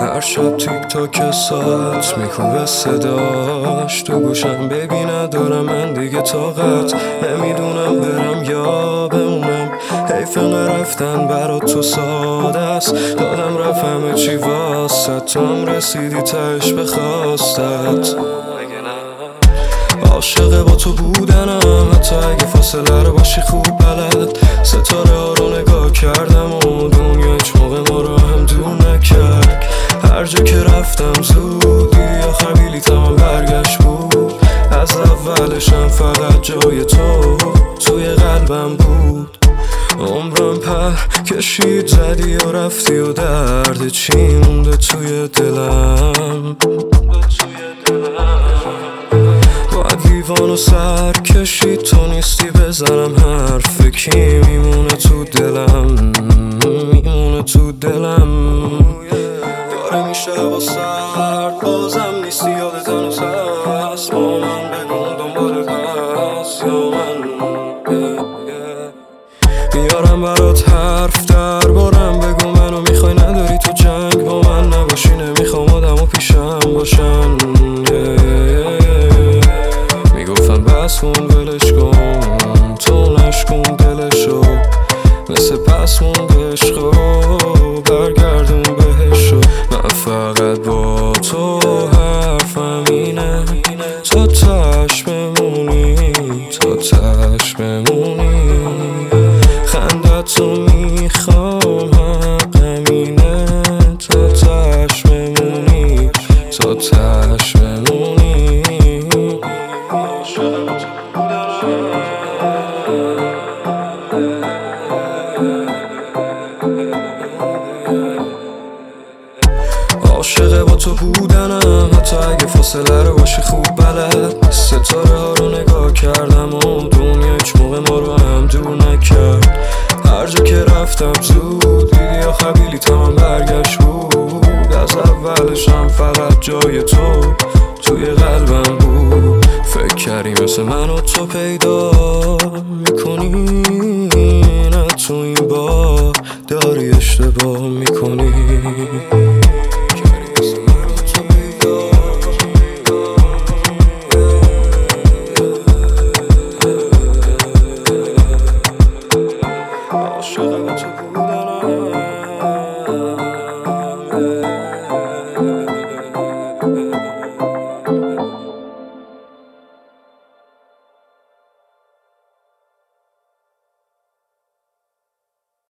هر شب تیک تاک ساعت میکوبه صداش تو گوشم، ببین ندارم من دیگه طاقت، نمیدونم برم یا بمونم. حیف رفتن برات تو ساده است، دادم رفت همه چی واسط، تو هم رسیدی تش به خواستت. عاشق با تو بودنم، حتی اگه فاصله رو باشی خوب بلد. ستاره ها رو نگاه کردم و دنیا هیچ موقع ما رو هم دور نکرد. هر جا که رفتم زود دیدی آخر بلیطم هم برگشت بود. از اولشم فقط جای تو توی قلبم بود. عمرم پر کشید زدی و رفتی و درد چی مونده توی دلم. باید لیوانو سر کشید تو نیستی بزنم حرف کی میمونه تو دلم، میمونه تو دلم. داره میشه با سرد بازم نیستی یادت هنوز هست، با من بگم دنبالت هست یا من. میارم برات حرف دربارم، بگو منو میخوای نداری تو جنگ با من نباشی، نمیخوام آدم و پیشم باشن. میگفتم بس کن ولش کن تو نشکن دلشو، مثل پس مونده عشقو برگردون بهشو. من فقط با تو حرفم اینه، تا تش بمونی تا تش بمونی. خندتو میخوام حقم اینه، تا تش بمونی تا تش بمونی. عاشق با تو بودنم، حتی اگه فاصله رو باشی خوب بلد. ستاره ها رو نگاه کردم و دنیا هیچ موقع ما رو هم دور نکرد. هر جا که رفتم زود دیدی آخر بلیطم هم برگشت بود. از اولشم فقط جای تو توی قلبم بود. فکر کردی مثل من و تو پیدا میکنی، نه تو این بار داری اشتباه میکنی.